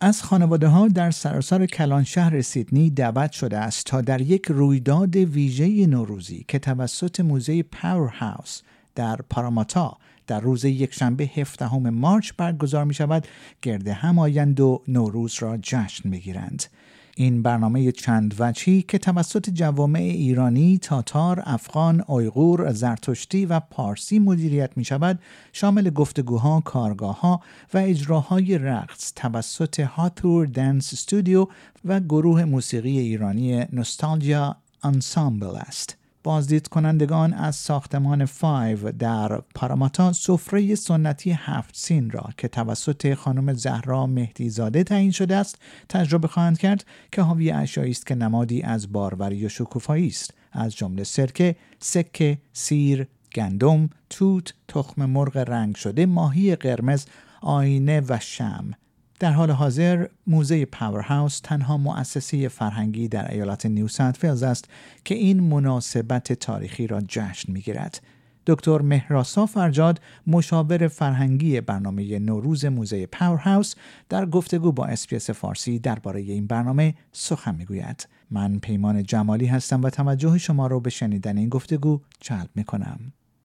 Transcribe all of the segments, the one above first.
از خانواده‌ها در سراسر کلانشهر سیدنی دعوت شده است تا در یک رویداد ویژه نوروزی که توسط موزه پاور هاوس در پاراماتا در روز یکشنبه 17 مارچ برگزار می شود گرد هم آیند و نوروز را جشن بگیرند. این برنامه چند وجهی که توسط جوامع ایرانی، تاتار، افغان، اویغور، زرتشتی و پارسی مدیریت می شود، شامل گفتگوها، کارگاه‌ها و اجراهای رقص توسط هاتور دنس استودیو و گروه موسیقی ایرانی نوستالژیا انسامبل است. بازدید کنندگان از ساختمان 5 در پاراماتا سفره سنتی 7 سین را که توسط خانم زهرا مهدیزاده تعیین شده است تجربه خواهند کرد که حاوی اشیایی است که نمادی از باروری و شکوفایی است، از جمله سرکه، سکه، سیر، گندم، توت، تخم مرغ رنگ شده، ماهی قرمز، آینه و شمع. در حال حاضر موزه پاور هاوس تنها مؤسسه فرهنگی در ایالت نیو ساوت ولز است که این مناسبت تاریخی را جشن می‌گیرد. دکتر مهراسا فرجاد، مشاور فرهنگی برنامه نوروز موزه پاور هاوس، در گفتگو با اس‌بی‌اس فارسی درباره این برنامه سخن می‌گوید. من پیمان جمالی هستم و توجه شما را به شنیدن این گفتگو جلب می‌کنم.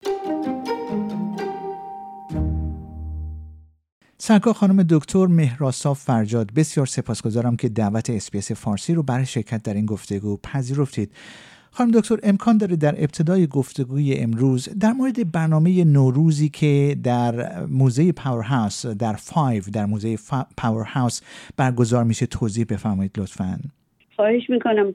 سرکار خانم دکتر مهراسا فرجاد، بسیار سپاسگزارم که دعوت اس‌بی‌اس فارسی رو برای شرکت در این گفتگو پذیرفتید. خانم دکتر، امکان داره در ابتدای گفتگوی امروز در مورد برنامه نوروزی که در موزه پاور هاوس در 5 در موزه پاور هاوس برگزار میشه توضیح بفرمایید لطفاً. خواهش میکنم.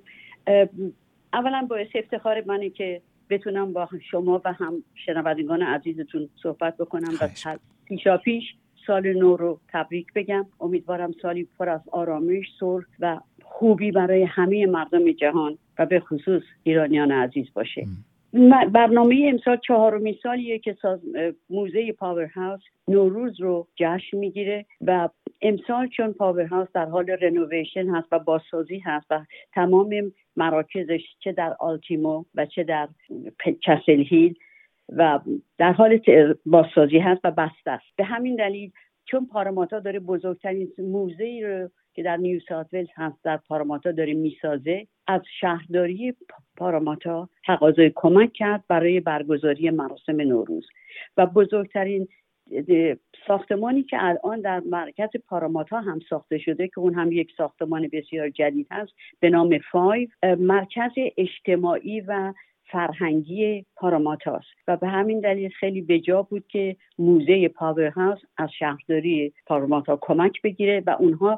اولا باعث افتخار منه که بتونم با شما و هم شنوندگان عزیزتون صحبت بکنم و پیشاپیش سال نو رو تبریک بگم. امیدوارم سالی پر از آرامش، صلح و خوبی برای همه مردم جهان و به خصوص ایرانیان عزیز باشه. برنامه امسال 4مین سالیه که موزه پاور هاوس نوروز رو جشن میگیره و امسال چون پاور هاوس در حال رنوویشن هست و بازسازی هست و تمام مراکزش چه در آلتیمو و چه در کسل هیل و در حال بازسازی هست و بسته است. به همین دلیل چون پاراماتا داره بزرگترین موزه‌ای رو که در نیو ساوت ولز هست در پاراماتا داره میسازه، از شهرداری پاراماتا تقاضای کمک کرد برای برگزاری مراسم نوروز و بزرگترین ساختمانی که الان در مرکز پاراماتا هم ساخته شده که اون هم یک ساختمان بسیار جدید هست به نام 5 مرکز اجتماعی و فرهنگی پاراماتاست و به همین دلیل خیلی بجا بود که موزه پاور هاوس از شهرداری پاراماتا کمک بگیره و اونها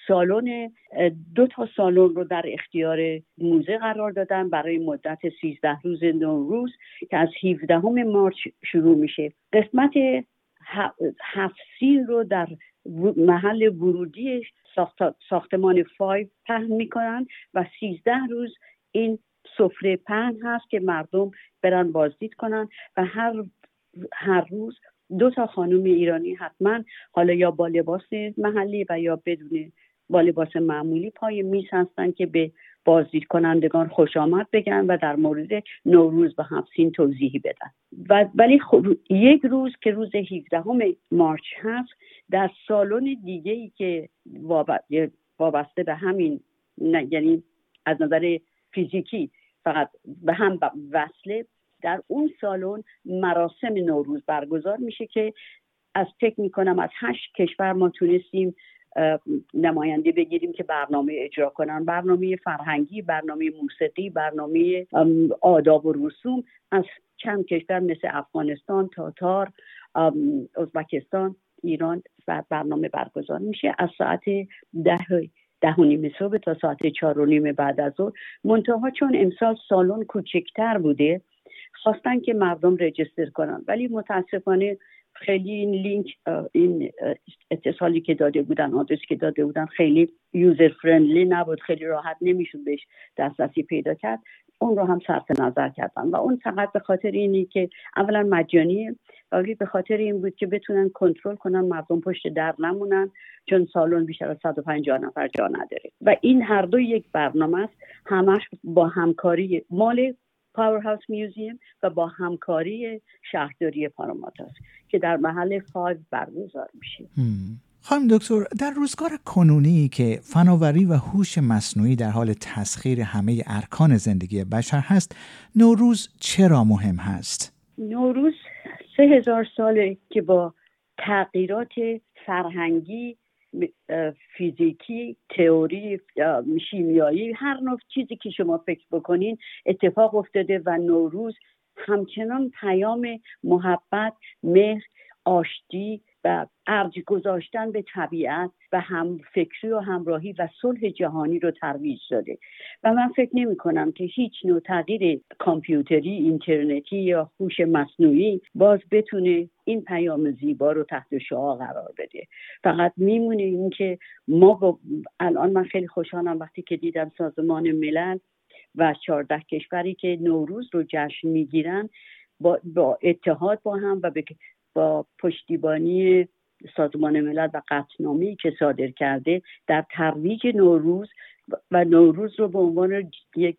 دو تا سالن رو در اختیار موزه قرار دادن برای مدت 13 روز نوروز که از 17 مارچ شروع میشه. قسمت 7 سین رو در محل ورودی ساختمان 5 پهن میکنن و 13 روز این سفره پهن هست که مردم برن بازدید کنن و هر روز 2 تا خانم ایرانی حتما حالا یا با لباس محلی و یا بدون با لباس معمولی پای میز هستن که به بازدید کنندگان خوش آمد بگن و در مورد نوروز و 7 سین توضیحی بدن. ولی یک روز که روز 17 مارچ هست در سالن دیگه‌ای که وابسته به همین یعنی از نظر فیزیکی فقط به هم وصله، در اون سالن مراسم نوروز برگزار میشه که فکر میکنم از 8 کشور ما تونستیم نماینده بگیریم که برنامه اجرا کنن، برنامه فرهنگی، برنامه موسیقی، برنامه آداب و رسوم از چند کشور مثل افغانستان، تاتار، ازبکستان، ایران و برنامه برگزار میشه از ساعت 10:30 صبح تا ساعت 4:30 بعد از ظهر. منتها چون امسال سالن کوچکتر بوده خواستن که مردم رجیستر کنن، ولی متاسفانه خیلی این لینک این اتصالی که داده بودن، آدرسی که داده بودن خیلی یوزر فرندلی نبود، خیلی راحت نمیشد بهش دسترسی پیدا کرد. اون رو هم صرف نظر کردن و اون فقط به خاطر اینی که اولا مجانیه ولی به خاطر این بود که بتونن کنترل کنن مردم پشت در نمونن، چون سالن بیشتر از 150 نفر جا نداره و این هر دو یک برنامه است، همش با همکاری مال پاور هاوس میوزیم و با همکاری شهرداری پاراماتا است که در محل 5 برگزار میشه. خانم دکتر، در روزگار کنونی که فناوری و هوش مصنوعی در حال تسخیر همه ارکان زندگی بشر هست، نوروز چرا مهم هست؟ نوروز 3000 ساله که با تغییرات فرهنگی، فیزیکی، تئوری، شیمیایی، هر نوع چیزی که شما فکر بکنین اتفاق افتاده و نوروز همچنان پیام محبت، مهر، آشتی و ارج گذاشتن به طبیعت و همفکری و همراهی و صلح جهانی رو ترویج داده و من فکر نمی کنم که هیچ نوع تغییر کامپیوتری، اینترنتی یا هوش مصنوعی باز بتونه این پیام زیبا رو تحت شعاع قرار بده. فقط میمونه این که ما الان من خیلی خوشحالم وقتی که دیدم سازمان ملل و 14 کشوری که نوروز رو جشن میگیرن با اتحاد با هم و با پشتیبانی سازمان ملل و قطعنامه‌ای که صادر کرده در ترویج نوروز و نوروز رو به عنوان یک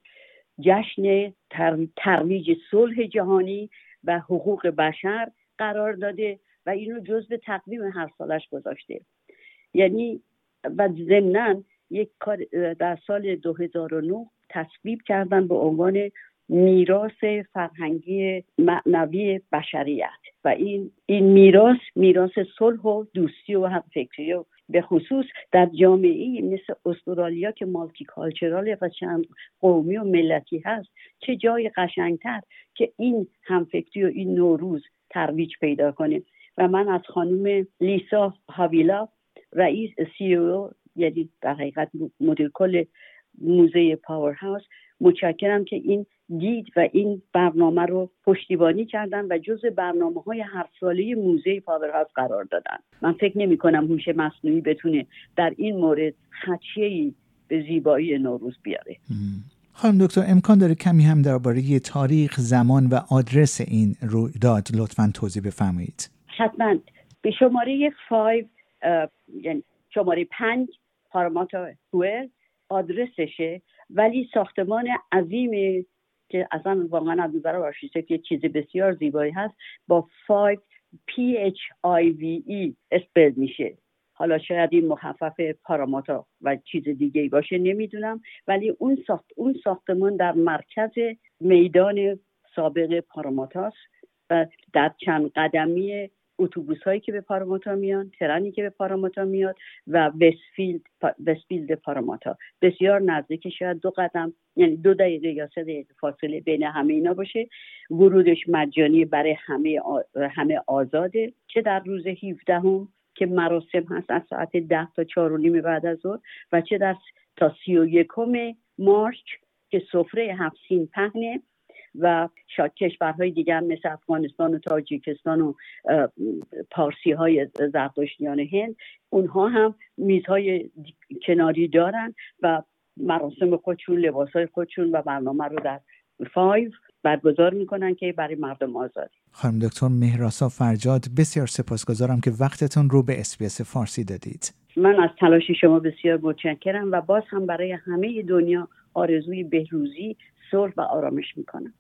جشن ترویج صلح جهانی و حقوق بشر قرار داده و اینو جزو تقویم هر سالش گذاشته. یعنی و ضمناً یک کار در سال 2009 تصویب کردن به عنوان میراث فرهنگی معنوی بشریت و این میراث صلح و دوستی و همفکری و به خصوص در جامعه‌ای مثل استرالیا که مالتی کالچراله و چند قومی و ملتی هست، چه جای قشنگتر که این همفکری و این نوروز ترویج پیدا کنه. و من از خانم لیسا هاویلا، رئیس CEO، یعنی در حقیقت مدیر کل موزه پاور هاوس، متشکرم که این دید و این برنامه رو پشتیبانی کردن و جزء برنامه‌های هر ساله موزه پاور هاوس قرار دادن. من فکر نمی کنم هوش مصنوعی بتونه در این مورد خدشه‌ای به زیبایی نوروز بیاره. خانم دکتر، امکان داره کمی هم درباره تاریخ، زمان و آدرس این رویداد لطفاً توضیح بفرمایید؟ حتما. به شماره 5 یعنی شماره 5 پاراماتا هوئل آدرسشه، ولی ساختمان عظیمی که اصلا واقعا از نظر آرشیتکت یه چیز بسیار زیبایی هست با 5 PHIVE اسپل میشه. حالا شاید این مخفف پاراماتا و چیز دیگه ای باشه، نمیدونم، ولی اون ساختمان در مرکز میدان سابق پاراماتاست و در چند قدمی اتوبوس هایی که به پاراماتا میان، ترنی که به پاراماتا میاد و وستفیلد پاراماتا بسیار نزدیک، شاید 2 قدم یعنی 2 دقیقه یا 3 دقیقه فاصله بین همه اینا باشه. ورودش مجانی برای همه آزاده، چه در روز 17 که مراسم هست از ساعت 10 تا 4:30 بعد از ظهر و چه تا 31 مارس که سفره 7 سین پهنه و کشورهای دیگه هم مثل افغانستان و تاجیکستان و پارسی های زرتشتیان هند، اونها هم میزهای کناری دارن و مراسم خودشون، لباسهای خودشون و برنامه رو در 5 برگزار میکنن که برای مردم آزاد. خانم دکتر مهراسا فرجاد، بسیار سپاسگزارم که وقتتون رو به SBS فارسی دادید. من از تلاش شما بسیار متشکرم و باز هم برای همه دنیا آرزوی بهروزی، صلح و آرامش میکنم.